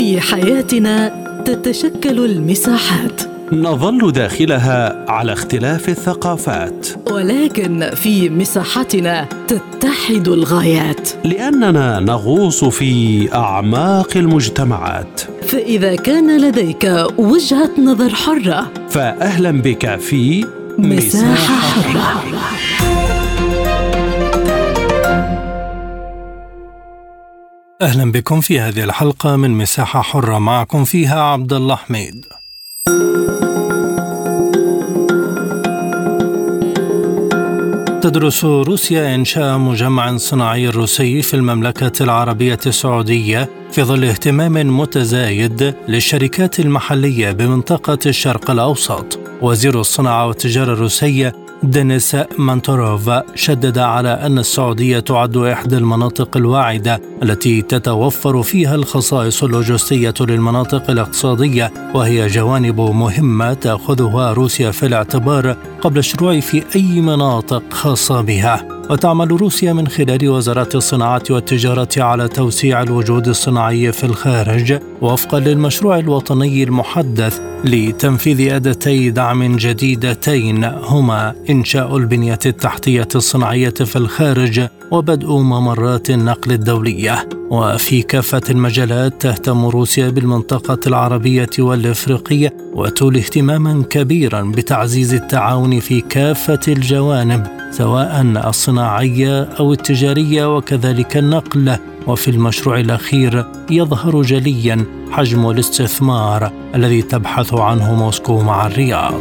في حياتنا تتشكل المساحات، نظل داخلها على اختلاف الثقافات، ولكن في مساحتنا تتحد الغايات، لأننا نغوص في أعماق المجتمعات. فإذا كان لديك وجهة نظر حرة، فأهلا بك في مساحة حرة. أهلا بكم في هذه الحلقة من مساحة حرة، معكم فيها عبد الله حميد. تدرس روسيا إنشاء مجمع صناعي روسي في المملكة العربية السعودية في ظل اهتمام متزايد للشركات المحلية بمنطقة الشرق الأوسط. وزير الصناعة والتجارة الروسي دينيس مانتوروف شدد على أن السعودية تعد إحدى المناطق الواعدة التي تتوفر فيها الخصائص اللوجستية للمناطق الاقتصادية، وهي جوانب مهمة تأخذها روسيا في الاعتبار قبل الشروع في أي مناطق خاصة بها. وتعمل روسيا من خلال وزارات الصناعة والتجارة على توسيع الوجود الصناعي في الخارج وفقا للمشروع الوطني المحدث لتنفيذ أداتي دعم جديدتين، هما إنشاء البنية التحتية الصناعية في الخارج وبدء ممرات النقل الدولية. وفي كافة المجالات تهتم روسيا بالمنطقة العربية والإفريقية وتولي اهتماما كبيرا بتعزيز التعاون في كافة الجوانب سواء الصناعية أو التجارية وكذلك النقل. وفي المشروع الأخير يظهر جليا حجم الاستثمار الذي تبحث عنه موسكو مع الرياض.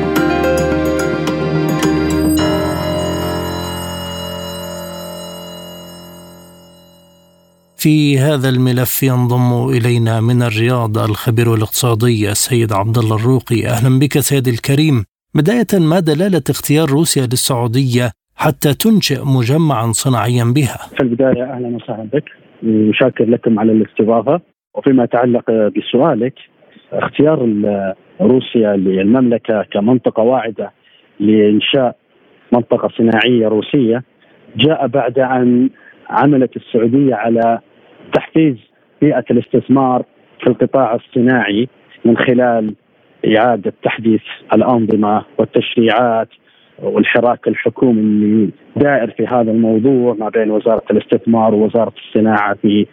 في هذا الملف ينضم إلينا من الرياض الخبير الاقتصادي السيد عبد الله الروقي. أهلا بك سيد الكريم. بداية، ما دلالة اختيار روسيا للسعودية حتى تنشئ مجمعا صناعيا بها؟ في البداية أهلا وسهلا بك وشاكر لكم على الاستضافة. وفيما يتعلق بسؤالك، اختيار روسيا للمملكة كمنطقة واعدة لإنشاء منطقة صناعية روسية جاء بعد أن عملت السعودية على تحفيز بيئة الاستثمار في القطاع الصناعي من خلال إعادة تحديث الأنظمة والتشريعات والحراك الحكومي اللي دائر في هذا الموضوع ما بين وزارة الاستثمار ووزارة الصناعة في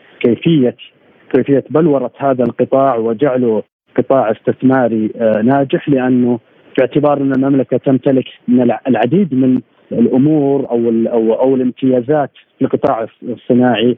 كيفية بلورة هذا القطاع وجعله قطاع استثماري ناجح، لأنه في اعتبار أن المملكة تمتلك من العديد من الأمور أو الامتيازات في القطاع الصناعي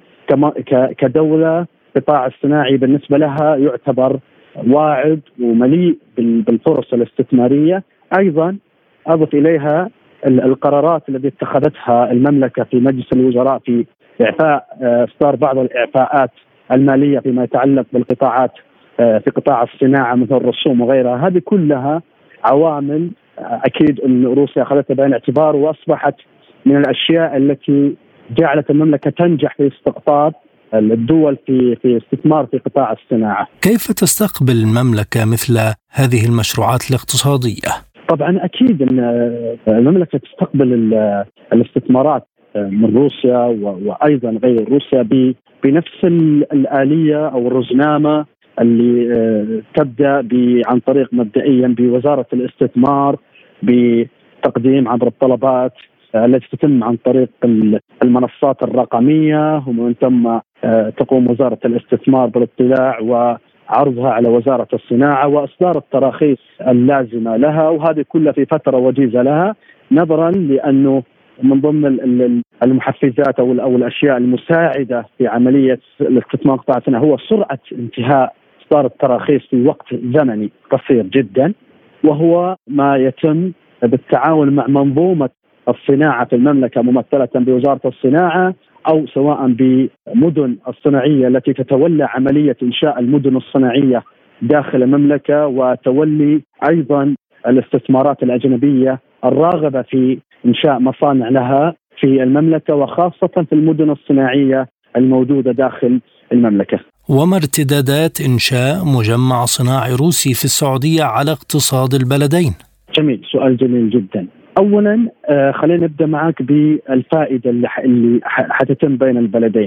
كدولة. القطاع الصناعي بالنسبة لها يعتبر واعد ومليء بالفرص الاستثمارية. أيضا أضف إليها القرارات التي اتخذتها المملكة في مجلس الوزراء في إعفاء إصدار بعض الإعفاءات المالية فيما يتعلق بالقطاعات في قطاع الصناعة مثل الرسوم وغيرها. هذه كلها عوامل أكيد أن روسيا أخذتها بعين الاعتبار وأصبحت من الأشياء التي جعلت المملكة تنجح في استقطاب الدول في استثمار في قطاع الصناعة. كيف تستقبل المملكة مثل هذه المشروعات الاقتصادية؟ طبعا أكيد أن المملكة تستقبل الاستثمارات من روسيا وأيضا غير روسيا بنفس الآلية أو الرزنامة اللي تبدأ عن طريق مبدئيا بوزارة الاستثمار بتقديم عبر الطلبات التي تتم عن طريق المنصات الرقمية، ومن ثم تقوم وزارة الاستثمار بالاطلاع وعرضها على وزارة الصناعة وإصدار التراخيص اللازمة لها، وهذه كلها في فترة وجيزة لها، نظرا لأنه من ضمن المحفزات أو الأشياء المساعدة في عملية الاستثمار قطاع الصناعة هو سرعة انتهاء إصدار التراخيص في وقت زمني قصير جدا، وهو ما يتم بالتعاون مع منظومة الصناعة في المملكة ممثلة بوزارة الصناعة أو سواء بمدن الصناعية التي تتولى عملية إنشاء المدن الصناعية داخل المملكة، وتولي أيضا الاستثمارات الأجنبية الراغبة في إنشاء مصانع لها في المملكة وخاصة في المدن الصناعية الموجودة داخل المملكة. وما ارتدادات إنشاء مجمع صناعي روسي في السعودية على اقتصاد البلدين؟ جميل، سؤال جميل جدا. أولا خلينا نبدأ معك بالفائدة اللي حتتم بين البلدين.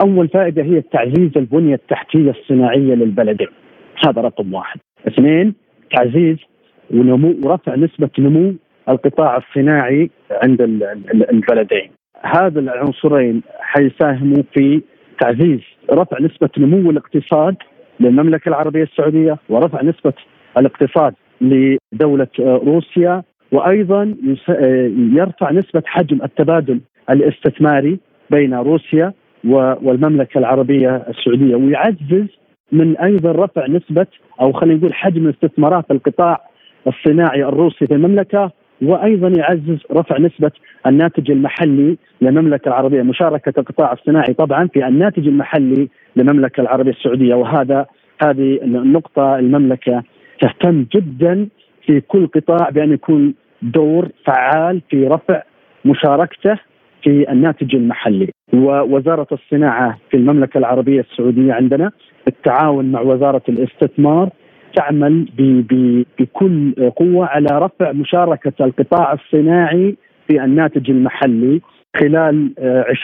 أول فائدة هي تعزيز البنية التحتية الصناعية للبلدين، هذا رقم واحد. اثنين، تعزيز ونمو ورفع نسبة نمو القطاع الصناعي عند البلدين. هذا العنصرين حيساهموا في تعزيز رفع نسبة نمو الاقتصاد للمملكة العربية السعودية، ورفع نسبة الاقتصاد لدولة روسيا، وأيضا يرفع نسبة حجم التبادل الاستثماري بين روسيا والمملكة العربية السعودية، ويعزز من أيضا رفع نسبة أو خلينا نقول حجم الاستثمارات في القطاع الصناعي الروسي في المملكة، وأيضا يعزز رفع نسبة الناتج المحلي للمملكة العربية، مشاركة القطاع الصناعي طبعا في الناتج المحلي للمملكة العربية السعودية. هذه النقطة المملكة تهتم جدا في كل قطاع بأن يكون دور فعال في رفع مشاركته في الناتج المحلي. ووزارة الصناعة في المملكة العربية السعودية عندنا بالتعاون مع وزارة الاستثمار تعمل بكل قوة على رفع مشاركة القطاع الصناعي في الناتج المحلي خلال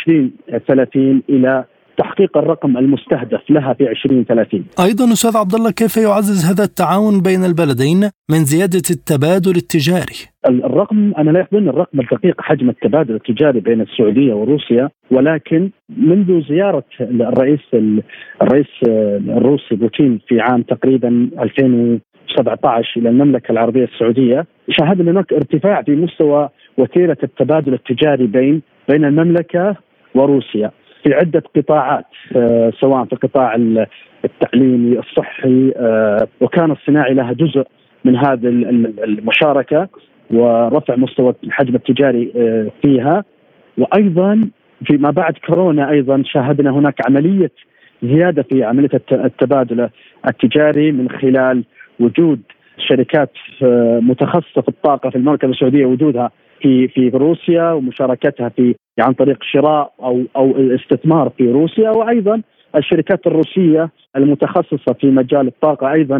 2030 إلى تحقيق الرقم المستهدف لها في 2030. أيضا أستاذ عبد الله، كيف يعزز هذا التعاون بين البلدين من زيادة التبادل التجاري؟ الرقم أنا لا يحضرني الرقم الدقيق حجم التبادل التجاري بين السعودية وروسيا، ولكن منذ زيارة الرئيس الروسي بوتين في عام تقريبا 2017 إلى المملكة العربية السعودية، شاهدنا هناك ارتفاع في مستوى وتيرة التبادل التجاري بين المملكة وروسيا في عدة قطاعات، سواء في القطاع التعليمي، الصحي، وكان الصناعي لها جزء من هذه المشاركة ورفع مستوى الحجم التجاري فيها. وأيضا فيما بعد كورونا أيضا شاهدنا هناك عملية زيادة في عملية التبادل التجاري من خلال وجود شركات متخصصة في الطاقة في المملكة السعودية، وجودها في روسيا ومشاركتها عن طريق شراء أو الاستثمار في روسيا، وأيضا الشركات الروسية المتخصصة في مجال الطاقة أيضا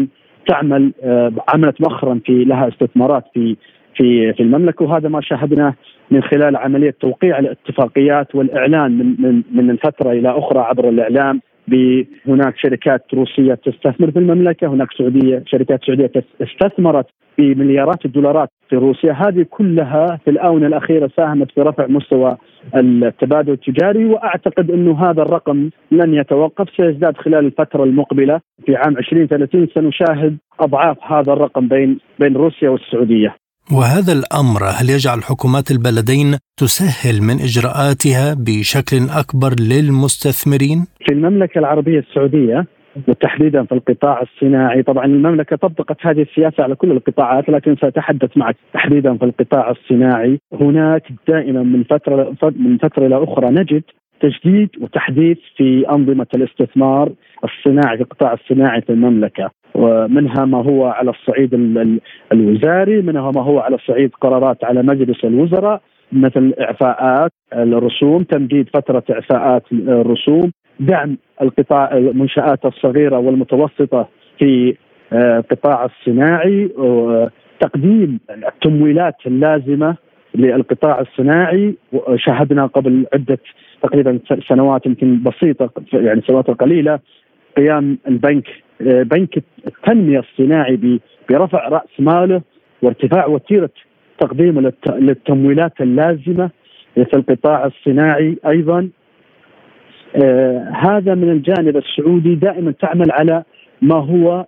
عملت مؤخرا لها استثمارات في المملكة. وهذا ما شاهدناه من خلال عملية توقيع الاتفاقيات والإعلان من فترة إلى أخرى عبر الإعلام هناك شركات روسية تستثمر في المملكة، هناك شركات سعودية استثمرت بمليارات الدولارات في روسيا. هذه كلها في الآونة الأخيرة ساهمت في رفع مستوى التبادل التجاري، وأعتقد أنه هذا الرقم لن يتوقف، سيزداد خلال الفترة المقبلة. في عام 2030 سنشاهد أضعاف هذا الرقم بين روسيا والسعودية. وهذا الأمر هل يجعل حكومات البلدين تسهل من إجراءاتها بشكل أكبر للمستثمرين؟ في المملكة العربية السعودية وتحديدا في القطاع الصناعي، طبعا المملكة طبقت هذه السياسة على كل القطاعات، لكن سأتحدث معك تحديدا في القطاع الصناعي. هناك دائما من فترة إلى أخرى نجد تجديد وتحديث في أنظمة الاستثمار الصناعي في القطاع الصناعي في المملكة، ومنها ما هو على الصعيد الوزاري، منها ما هو على صعيد قرارات على مجلس الوزراء، مثل إعفاءات الرسوم، تمديد فترة إعفاءات الرسوم، دعم المنشآت الصغيرة والمتوسطة في القطاع الصناعي، تقديم التمويلات اللازمة للقطاع الصناعي. شاهدنا قبل عدة تقريبا سنوات يمكن بسيطة، يعني سنوات قليلة، قيام بنك التنمية الصناعي برفع رأس ماله وارتفاع وتيرة تقديم للتمويلات اللازمة في القطاع الصناعي أيضا. هذا من الجانب السعودي دائما تعمل على ما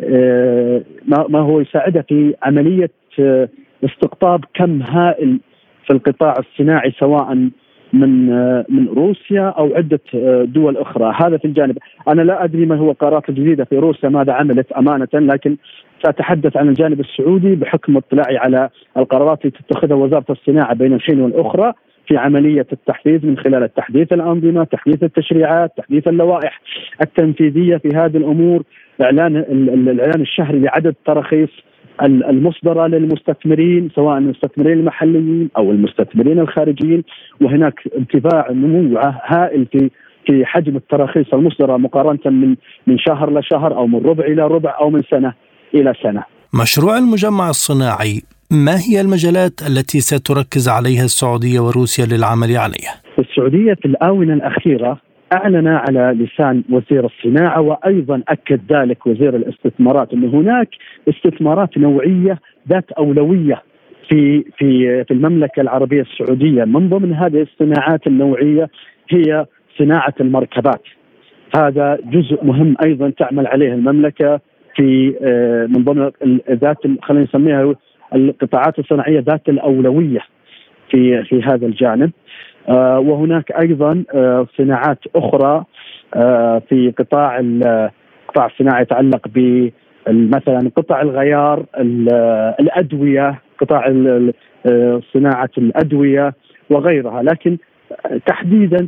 هو يساعدها في عملية استقطاب كم هائل في القطاع الصناعي، سواء من روسيا أو عدة دول أخرى. هذا في الجانب. أنا لا أدري ما هو قرارات الجديدة في روسيا ماذا عملت أمانة، لكن سأتحدث عن الجانب السعودي بحكم اطلاعي على القرارات التي تتخذها وزارة الصناعة بين الحين والأخرى في عملية التحفيز من خلال تحديث الأنظمة، تحديث التشريعات، تحديث اللوائح التنفيذية في هذه الأمور، الإعلان الشهري لعدد تراخيص المصدرة للمستثمرين، سواء المستثمرين المحليين أو المستثمرين الخارجيين. وهناك ارتفاع نمو هائل في حجم التراخيص المصدرة مقارنة من شهر لشهر، أو من ربع إلى ربع، أو من سنة إلى سنة. مشروع المجمع الصناعي، ما هي المجالات التي ستركز عليها السعودية وروسيا للعمل عليها؟ السعودية في الآونة الأخيرة أعلن على لسان وزير الصناعة، وأيضا أكد ذلك وزير الاستثمارات، أن هناك استثمارات نوعية ذات أولوية في المملكة العربية السعودية. من ضمن هذه الصناعات النوعية هي صناعة المركبات. هذا جزء مهم أيضا تعمل عليه المملكة في من ضمن خلينا نسميها القطاعات الصناعية ذات الأولوية في هذا الجانب. وهناك أيضا صناعات أخرى في قطاع الصناعة يتعلق مثلا قطع الغيار، الأدوية، قطاع صناعة الأدوية وغيرها. لكن تحديدا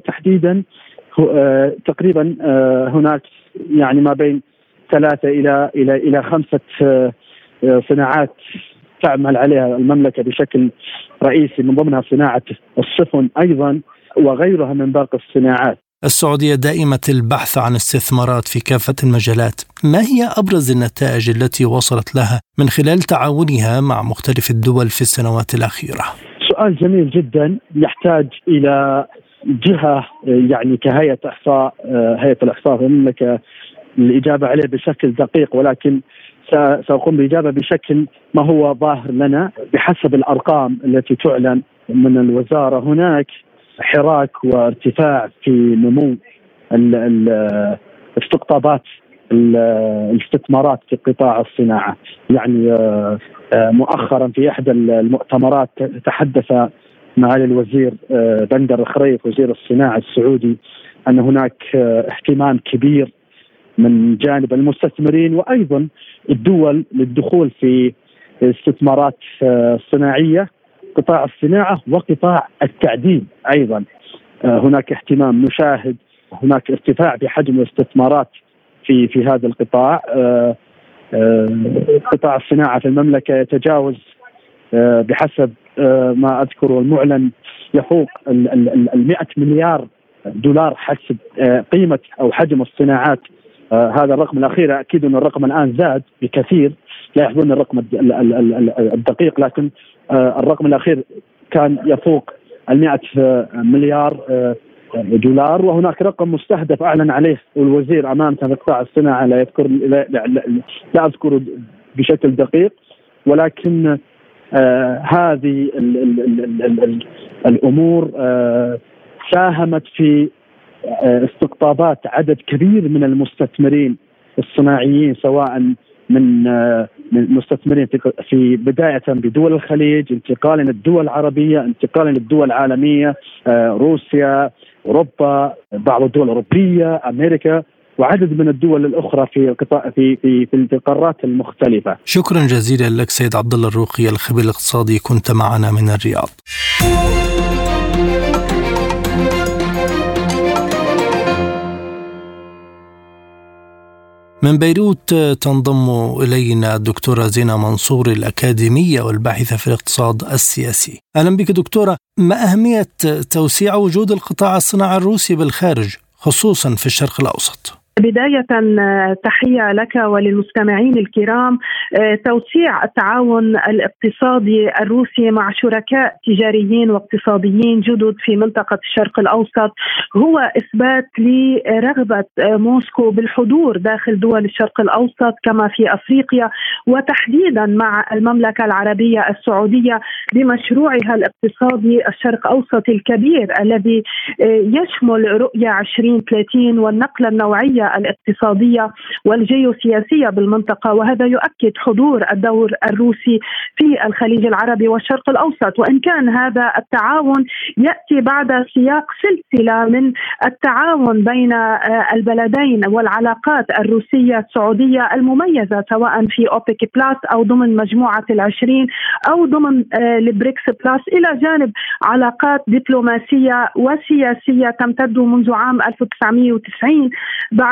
تقريبا هناك يعني ما بين 3 إلى 5 صناعات تعمل عليها المملكة بشكل رئيسي، من ضمنها صناعة السفن أيضا وغيرها من باقي الصناعات. السعودية دائمة البحث عن استثمارات في كافة المجالات. ما هي أبرز النتائج التي وصلت لها من خلال تعاونها مع مختلف الدول في السنوات الأخيرة؟ سؤال جميل جدا، يحتاج إلى جهة يعني كهيئة إحصاء، هيئة الإحصاء في المملكة الإجابة عليه بشكل دقيق، ولكن سأقوم بالإجابة بشكل ما هو ظاهر لنا بحسب الأرقام التي تعلن من الوزارة. هناك حراك وارتفاع في نمو استقطابات الاستثمارات في قطاع الصناعة. يعني مؤخرا في إحدى المؤتمرات تحدث معالي الوزير بندر الخريف وزير الصناعة السعودي أن هناك اهتمام كبير من جانب المستثمرين وأيضا الدول للدخول في استثمارات صناعية، قطاع الصناعة وقطاع التعدين أيضا. هناك اهتمام، نشاهد هناك ارتفاع بحجم الاستثمارات في هذا القطاع. قطاع الصناعة في المملكة يتجاوز بحسب ما أذكر المعلن يفوق 100 مليار دولار حسب قيمة أو حجم الصناعات. هذا الرقم الأخير، أكيد أن الرقم الآن زاد بكثير، لا يحضرون الرقم الدقيق، لكن الرقم الأخير كان يفوق 100 مليار دولار. وهناك رقم مستهدف أعلن عليه الوزير أمام قطاع الصناعة لا أذكر بشكل دقيق، ولكن هذه الأمور ساهمت في استقطابات عدد كبير من المستثمرين الصناعيين، سواء من مستثمرين في بداية بدول الخليج، انتقالا للدول العربية، انتقالا للدول العالمية، روسيا، أوروبا، بعض الدول الأوروبية، أمريكا، وعدد من الدول الأخرى في القارات المختلفة. شكرا جزيلا لك سيد عبد الله الروقي، الخبير الاقتصادي، كنت معنا من الرياض. من بيروت تنضم إلينا الدكتورة زينة منصور، الأكاديمية والباحثة في الاقتصاد السياسي. أهلا بك دكتورة. ما أهمية توسيع وجود القطاع الصناعي الروسي بالخارج خصوصا في الشرق الأوسط؟ بداية تحية لك وللمستمعين الكرام. توسيع التعاون الاقتصادي الروسي مع شركاء تجاريين واقتصاديين جدد في منطقة الشرق الأوسط هو إثبات لرغبة موسكو بالحضور داخل دول الشرق الأوسط كما في أفريقيا، وتحديدا مع المملكة العربية السعودية بمشروعها الاقتصادي الشرق أوسط الكبير الذي يشمل رؤية 2030 والنقلة النوعية الاقتصادية والجيوسياسية بالمنطقة. وهذا يؤكد حضور الدور الروسي في الخليج العربي والشرق الأوسط، وإن كان هذا التعاون يأتي بعد سياق سلسلة من التعاون بين البلدين والعلاقات الروسية السعودية المميزة سواء في أوبك بلاس أو ضمن مجموعة 20 أو ضمن البريكس بلاس، إلى جانب علاقات دبلوماسية وسياسية تمتد منذ عام 1990 بعد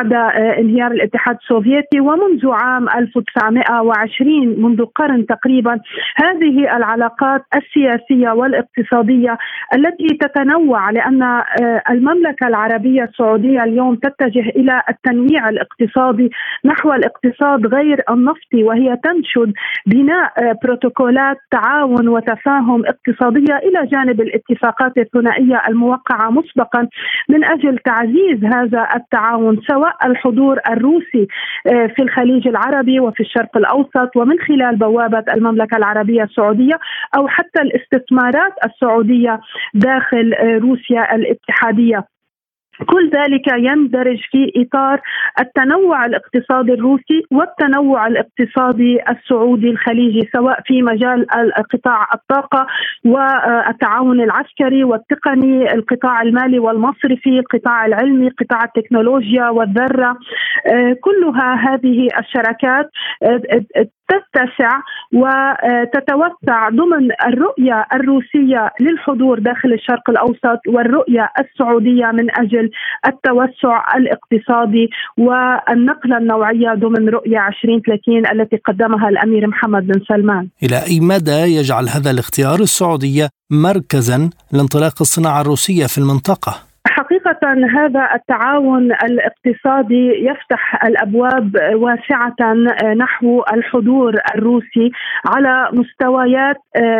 بعد انهيار الاتحاد السوفيتي ومنذ عام 1920 منذ قرن تقريبا. هذه العلاقات السياسية والاقتصادية التي تتنوع، لأن المملكة العربية السعودية اليوم تتجه إلى التنويع الاقتصادي نحو الاقتصاد غير النفطي، وهي تنشد بناء بروتوكولات تعاون وتفاهم اقتصادية إلى جانب الاتفاقات الثنائية الموقعة مسبقا من أجل تعزيز هذا التعاون، سواء الحضور الروسي في الخليج العربي وفي الشرق الأوسط ومن خلال بوابة المملكة العربية السعودية، أو حتى الاستثمارات السعودية داخل روسيا الاتحادية. كل ذلك يندرج في إطار التنوع الاقتصادي الروسي والتنوع الاقتصادي السعودي الخليجي، سواء في مجال قطاع الطاقة والتعاون العسكري والتقني، القطاع المالي والمصرفي، القطاع العلمي، قطاع التكنولوجيا والذرة. كلها هذه الشراكات تتسع وتتوسع ضمن الرؤية الروسية للحضور داخل الشرق الأوسط والرؤية السعودية من أجل التوسع الاقتصادي والنقلة النوعية ضمن رؤية 2030 التي قدمها الأمير محمد بن سلمان. إلى أي مدى يجعل هذا الاختيار السعودية مركزا لانطلاق الصناعة الروسية في المنطقة؟ حقيقة هذا التعاون الاقتصادي يفتح الأبواب واسعة نحو الحضور الروسي على مستويات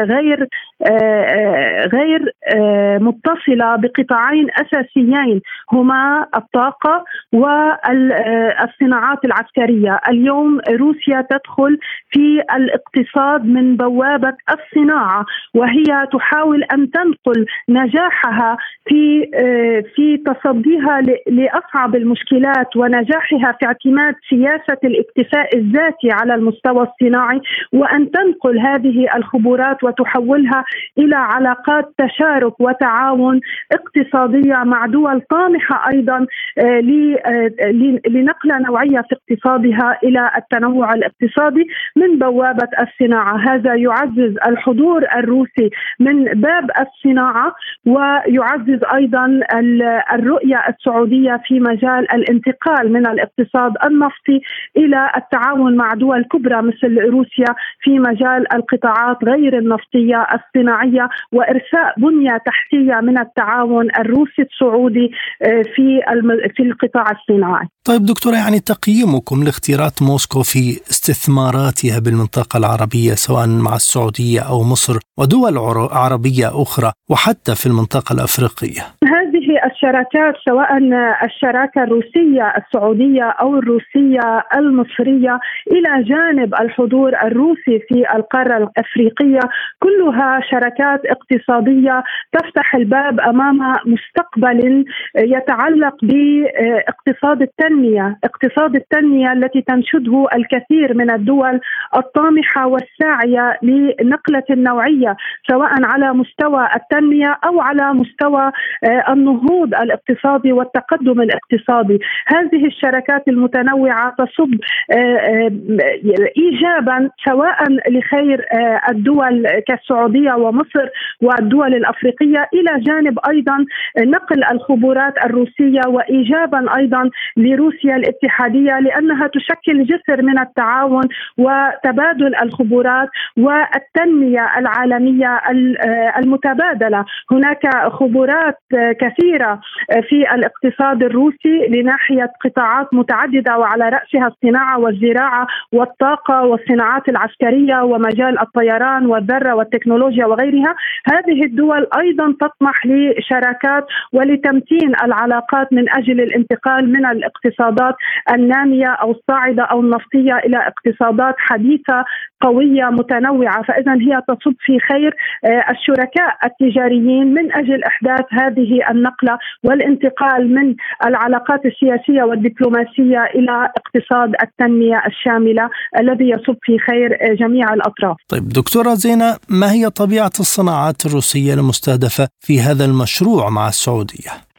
غير متصلة بقطاعين أساسيين هما الطاقة والصناعات العسكرية. اليوم روسيا تدخل في الاقتصاد من بوابة الصناعة، وهي تحاول أن تنقل نجاحها في تصديها لأصعب المشكلات ونجاحها في اعتماد سياسة الاكتفاء الذاتي على المستوى الصناعي، وأن تنقل هذه الخبرات وتحولها إلى علاقات تشارك وتعاون اقتصادية مع دول طامحة أيضا لنقلة نوعية في اقتصادها إلى التنوع الاقتصادي من بوابة الصناعة. هذا يعزز الحضور الروسي من باب الصناعة، ويعزز أيضا الرؤية السعودية في مجال الانتقال من الاقتصاد النفطي إلى التعاون مع دول كبرى مثل روسيا في مجال القطاعات غير النفطية الصناعية، وإرساء بنية تحتية من التعاون الروسي السعودي في القطاع الصناعي. طيب دكتورة، يعني تقييمكم لاختيارات موسكو في استثماراتها بالمنطقة العربية سواء مع السعودية أو مصر ودول عربية أخرى وحتى في المنطقة الأفريقية؟ هذه الشراكات سواء الشراكة الروسية السعودية أو الروسية المصرية إلى جانب الحضور الروسي في القارة الأفريقية كلها شراكات اقتصادية تفتح الباب أمام مستقبل يتعلق باقتصاد التنمية، اقتصاد التنمية التي تنشده الكثير من الدول الطامحة والساعية لنقلة النوعية سواء على مستوى التنمية أو على مستوى النهوض الاقتصادي والتقدم الاقتصادي. هذه الشراكات المتنوعة تصب إيجابا سواء لخير الدول كالسعودية ومصر والدول الأفريقية إلى جانب أيضا نقل الخبرات الروسية، وإيجابا أيضا لروسيا الاتحادية لأنها تشكل جسر من التعاون وتبادل الخبرات والتنمية العالمية المتبادلة. هناك خبرات كثيرة في الاقتصاد الروسي لناحية قطاعات متعددة وعلى رأسها الصناعة والزراعة والطاقة والصناعات العسكرية ومجال الطيران والذرة والتكنولوجيا وغيرها. هذه الدول أيضا تطمح لشراكات ولتمتين العلاقات من أجل الانتقال من الاقتصادات النامية أو الصاعدة أو النفطية إلى اقتصادات حديثة قوية متنوعة. فإذا هي تصب في خير الشركاء التجاريين من أجل إحداث هذه النقلة والانتقال من العلاقات السياسية والدبلوماسية إلى اقتصاد التنمية الشاملة الذي يصب في خير جميع الأطراف. طيب دكتورة زينة، ما هي طبيعة الصناعات الروسية المستهدفة في هذا المشروع مع السعودية؟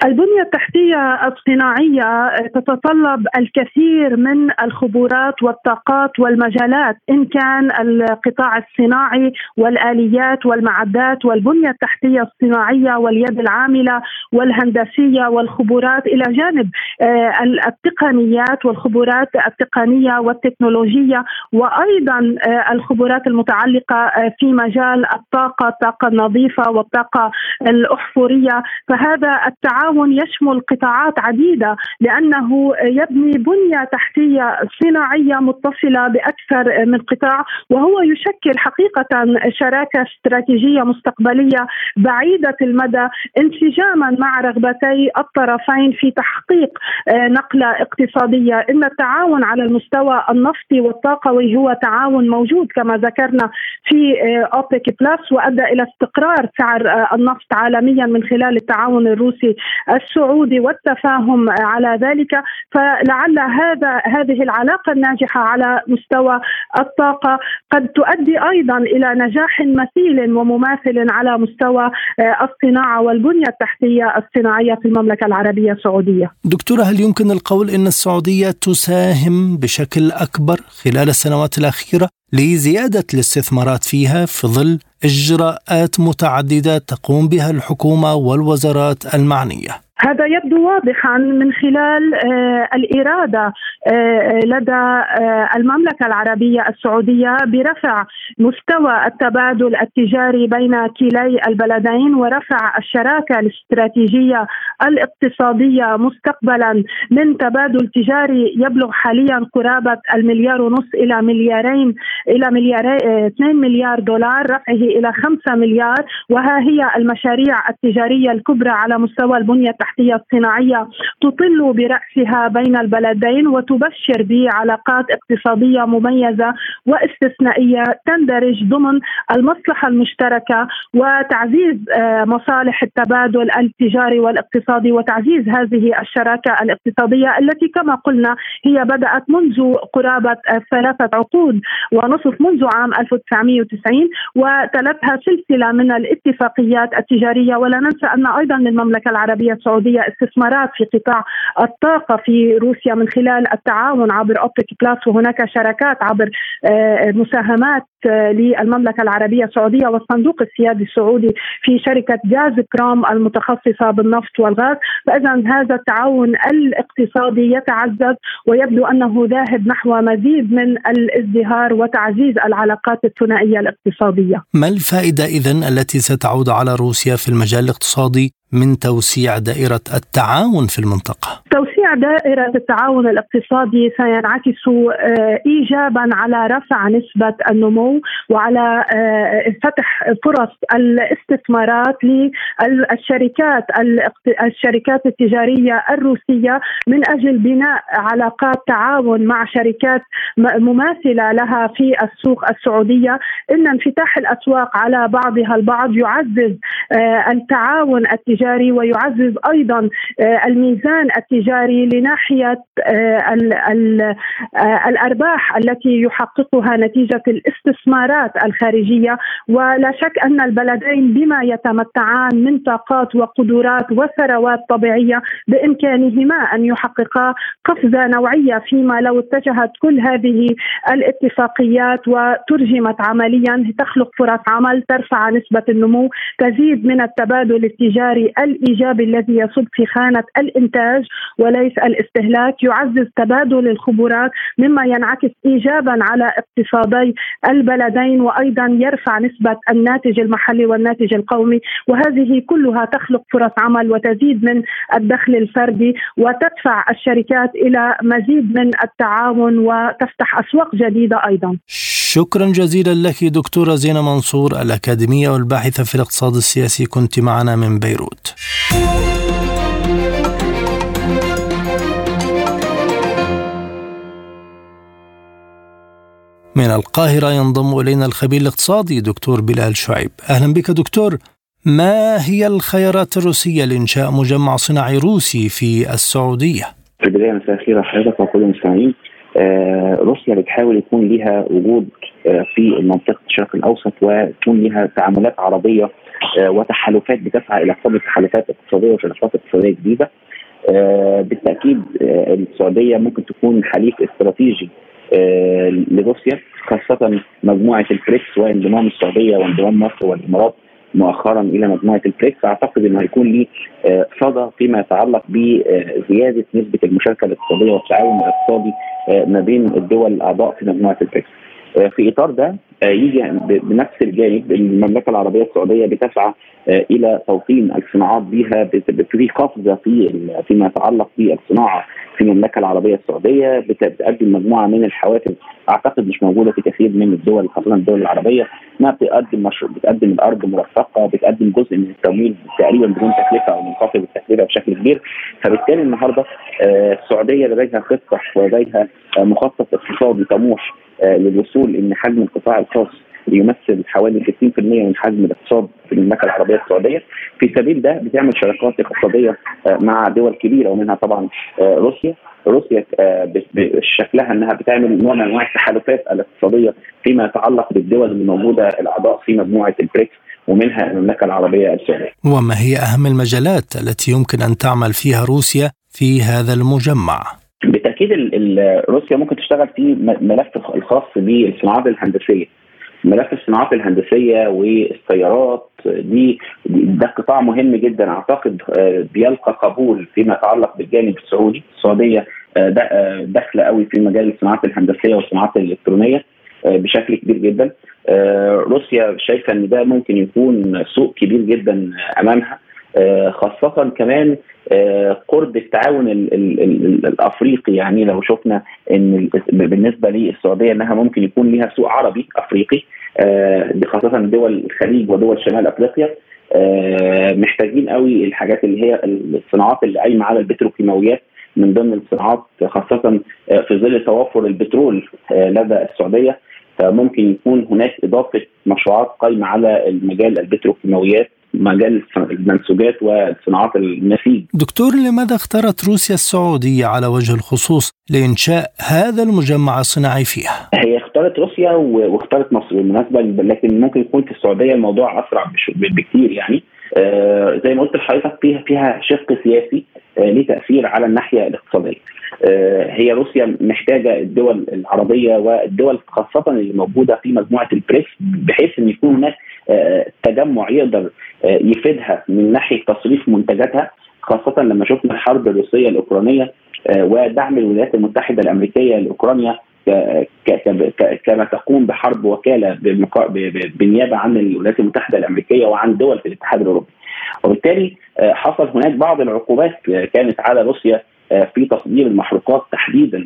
البنية التحتية الصناعية تتطلب الكثير من الخبرات والطاقات والمجالات، إن كان القطاع الصناعي والآليات والمعدات والبنية التحتية الصناعية واليد العاملة والهندسية والخبرات، إلى جانب التقنيات والخبرات التقنية والتكنولوجية، وأيضا الخبرات المتعلقة في مجال الطاقة النظيفة والطاقة الأحفورية. فهذا التعاون يشمل قطاعات عديدة، لأنه يبني بنية تحتية صناعية متصلة بأكثر من قطاع، وهو يشكل حقيقة شراكة استراتيجية مستقبلية بعيدة المدى، انسجاما مع رغبتي الطرفين في تحقيق نقلة اقتصادية. إن التعاون على المستوى النفطي والطاقوي هو تعاون موجود كما ذكرنا في أوبك بلس، وأدى إلى استقرار سعر النفط عالميا من خلال التعاون الروسي السعودي والتفاهم على ذلك. فلعل هذه العلاقة الناجحة على مستوى الطاقة قد تؤدي أيضا إلى نجاح مثيل ومماثل على مستوى الصناعة والبنية التحتية الصناعية في المملكة العربية السعودية. دكتورة، هل يمكن القول أن السعودية تساهم بشكل أكبر خلال السنوات الأخيرة لزيادة الاستثمارات فيها في ظل إجراءات متعددة تقوم بها الحكومة والوزارات المعنية؟ هذا يبدو واضحا من خلال الإرادة لدى المملكة العربية السعودية برفع مستوى التبادل التجاري بين كلي البلدين، ورفع الشراكة الاستراتيجية الاقتصادية مستقبلا من تبادل تجاري يبلغ حاليا قرابة 1.5 مليار إلى 2 مليار دولار، رفعه إلى 5 مليار. وها هي المشاريع التجارية الكبرى على مستوى البنية التحتية الصناعية تطل برأسها بين البلدين، وتبشر بعلاقات اقتصادية مميزة واستثنائية تندرج ضمن المصلحة المشتركة وتعزيز مصالح التبادل التجاري والاقتصادي وتعزيز هذه الشراكة الاقتصادية التي كما قلنا هي بدأت منذ قرابة 3 عقود ونصف، منذ عام 1990، وتلتها سلسلة من الاتفاقيات التجارية. ولا ننسى أن أيضا للمملكة العربية السعودية استثمارات في قطاع الطاقة في روسيا من خلال التعاون عبر أوبك بلس، وهناك شراكات عبر مساهمات للمملكة العربية السعودية والصندوق السيادي السعودي في شركة غاز كروم المتخصصة بالنفط والغاز. فإذا هذا التعاون الاقتصادي يتعزز ويبدو أنه ذاهب نحو مزيد من الازدهار وتعزيز العلاقات الثنائية الاقتصادية. ما الفائدة إذن التي ستعود على روسيا في المجال الاقتصادي من توسيع دائرة التعاون في المنطقة؟ توسيع دائرة التعاون الاقتصادي سينعكس إيجابا على رفع نسبة النمو وعلى فتح فرص الاستثمارات للشركات التجارية الروسية من أجل بناء علاقات تعاون مع شركات مماثلة لها في السوق السعودية. إن انفتاح الأسواق على بعضها البعض يعزز التعاون التجاري ويعزز أيضا الميزان التجاري لناحية الأرباح التي يحققها نتيجة الاستثمارات الخارجية. ولا شك أن البلدين بما يتمتعان من طاقات وقدرات وثروات طبيعية بإمكانهما أن يحققا قفزة نوعية فيما لو اتجهت كل هذه الاتفاقيات وترجمت عمليا، تخلق فرص عمل، ترفع نسبة النمو، تزيد من التبادل التجاري الإيجابي الذي يصب في خانة الإنتاج وليس الاستهلاك، يعزز تبادل الخبرات مما ينعكس إيجابا على اقتصادي البلدين، وأيضا يرفع نسبة الناتج المحلي والناتج القومي، وهذه كلها تخلق فرص عمل وتزيد من الدخل الفردي وتدفع الشركات إلى مزيد من التعاون وتفتح أسواق جديدة أيضا. شكرا جزيلا لك دكتورة زينة منصور، الأكاديمية والباحثة في الاقتصاد السياسي، كنت معنا من بيروت. من القاهرة ينضم إلينا الخبير الاقتصادي دكتور بلال شعيب. أهلا بك دكتور. ما هي الخيارات الروسية لإنشاء مجمع صناعي روسي في السعودية؟ في البداية مساء الخير لحضرتك وكل المستمعين. روسيا بتحاول يكون لها وجود في منطقة الشرق الأوسط وتكون لها تعاملات عربية وتحالفات بتسعى الى قمه تحالفات اقتصاديه وشراكات اقتصاديه جديده. بالتاكيد السعوديه ممكن تكون حليف استراتيجي لروسيا، خاصه مجموعه البريكس وانضمام السعوديه وانضمام مصر والامارات مؤخرا الى مجموعه البريكس. اعتقد انه هيكون ليه صدى فيما يتعلق بزياده نسبه المشاركه الاقتصاديه والتعاون الاقتصادي ما بين الدول الاعضاء في مجموعه البريكس. في اطار ده يجي بنفس الجانب المملكه العربيه السعوديه بتسعى الى توطين الصناعات بها، في قفزه فيما يتعلق بالصناعه في المملكه العربيه السعوديه، بتقدم مجموعه من الحوافز اعتقد مش موجوده في كثير من الدول خاصه الدول العربيه، ما بتقدم الارض مرفقه، بتقدم جزء من التمويل تقريبا بدون تكلفه او منخفض التكلفه بشكل كبير. فبالتالي النهارده السعوديه لديها خطه ولديها مخطط اقتصادي طموح للوصول ان حجم القطاع الخاص يمثل حوالي 60% من حجم الاقتصاد في المملكه العربيه السعوديه. في سبيل ده بتعمل شراكات اقتصاديه مع دول كبيره ومنها طبعا روسيا شكلها انها بتعمل نوع من انواع التحالفات الاقتصاديه فيما يتعلق بالدول اللي موجوده الاعضاء في مجموعه البريكس ومنها المملكه العربيه السعوديه. وما هي اهم المجالات التي يمكن ان تعمل فيها روسيا في هذا المجمع؟ بالتاكيد روسيا ممكن تشتغل في ملف الخاص بالصناعات الهندسيه. ملف الصناعات الهندسيه والسيارات ده قطاع مهم جدا، اعتقد بيلقى قبول فيما يتعلق بالجانب السعودي. السعوديه داخله قوي في مجال الصناعات الهندسيه والصناعات الالكترونيه بشكل كبير جدا. روسيا شايفه ان ده ممكن يكون سوق كبير جدا امامها، خاصه كمان قرب التعاون الافريقي. يعني لو شفنا ان بالنسبه للسعوديه انها ممكن يكون لها سوق عربي افريقي، خاصه دول الخليج ودول شمال افريقيا محتاجين قوي الحاجات اللي هي الصناعات اللي قايمه على البتروكيماويات من ضمن الصناعات، خاصه في ظل توافر البترول لدى السعوديه. فممكن يكون هناك اضافه مشروعات قايمه على المجال البتروكيماويات، مجال المنسوجات وصناعات النسيج. دكتور، لماذا اختارت روسيا السعودية على وجه الخصوص لإنشاء هذا المجمع الصناعي فيها؟ هي اختارت روسيا واختارت مصر بالمناسبة، لكن ممكن يكون في السعودية الموضوع أسرع بكثير. يعني زي ما قلت لحضرتك فيها شق سياسي ليه تأثير على الناحية الاقتصادية. هي روسيا محتاجة الدول العربية والدول خاصة اللي موجودة في مجموعة البريكس، بحيث أن يكون هناك تجمع يقدر يفيدها من ناحية تصريف منتجاتها، خاصة لما شفنا الحرب الروسية الأوكرانية ودعم الولايات المتحدة الأمريكية لأوكرانيا كما تقوم بحرب وكالة بالنيابة عن الولايات المتحدة الأمريكية وعن دول في الاتحاد الأوروبي. وبالتالي حصل هناك بعض العقوبات كانت على روسيا في تصدير المحروقات تحديدا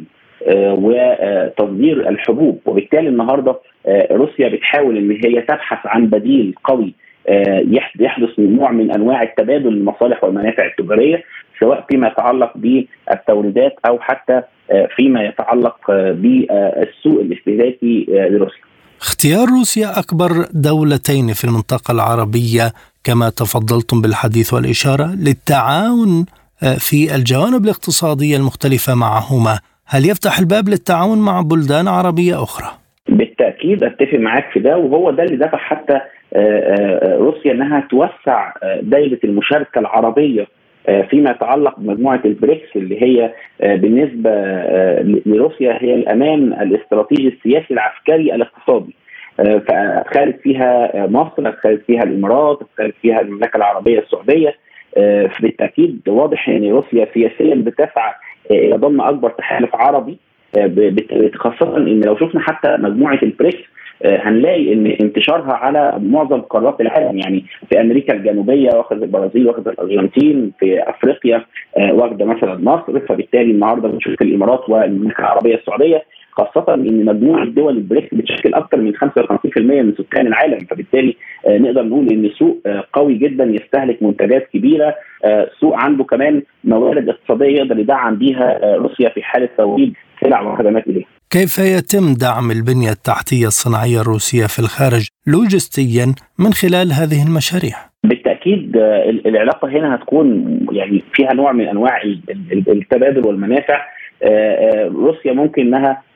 وتصدير الحبوب. وبالتالي النهارده روسيا بتحاول ان هي تبحث عن بديل قوي يحدث نوع من انواع التبادل المصالح والمنافع التجاريه، سواء فيما يتعلق بالتوريدات او حتى فيما يتعلق بالسوق الاستهلاكي لروسيا. اختيار روسيا أكبر دولتين في المنطقة العربية كما تفضلتم بالحديث والإشارة للتعاون في الجوانب الاقتصادية المختلفة معهما، هل يفتح الباب للتعاون مع بلدان عربية أخرى؟ بالتأكيد أتفق معك في ده، وهو ده اللي دفع حتى روسيا أنها توسع دائرة المشاركة العربية فيما يتعلق بمجموعة البريكس، اللي هي بالنسبة لروسيا هي الأمان الاستراتيجي السياسي العسكري الاقتصادي. فخارج فيها مصر، خارج فيها الإمارات، خارج فيها المملكة العربية السعودية. بالتأكيد واضح أن روسيا سياسيا بتسعى إلى ضم أكبر تحالف عربي، خاصة أن لو شفنا حتى مجموعة البريكس هنلاقي ان انتشارها على معظم قارات العالم. يعني في امريكا الجنوبيه واخد البرازيل، واخد الارجنتين، في افريقيا واخده مثلا مصر. فبالتالي النهارده بنشوف الامارات والمملكه العربيه السعوديه، خاصه ان مجموعه دول البريكس بتشكل اكثر من 55% من سكان العالم. فبالتالي نقدر نقول ان سوق قوي جدا يستهلك منتجات كبيره، سوق عنده كمان موارد اقتصاديه يقدر يدعم بيها روسيا في حاله توريد سلع وخدمات اليها. كيف يتم دعم البنية التحتية الصناعية الروسية في الخارج لوجستيا من خلال هذه المشاريع؟ بالتأكيد العلاقة هنا هتكون يعني فيها نوع من أنواع التبادل والمنافع. روسيا ممكن أنها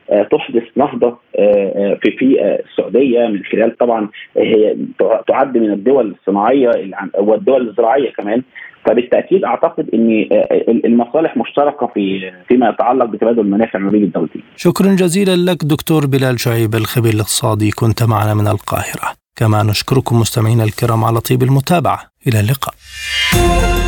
تحدث نهضه في السعوديه، من خلال طبعا هي تعد من الدول الصناعيه والدول الزراعيه كمان. فبالتاكيد اعتقد ان المصالح مشتركه فيما يتعلق بتبادل المنافع ما بين الدولتين. شكرا جزيلا لك دكتور بلال شعيب الخبير الاقتصادي، كنت معنا من القاهره. كما نشكركم مستمعينا الكرام على طيب المتابعه. الى اللقاء.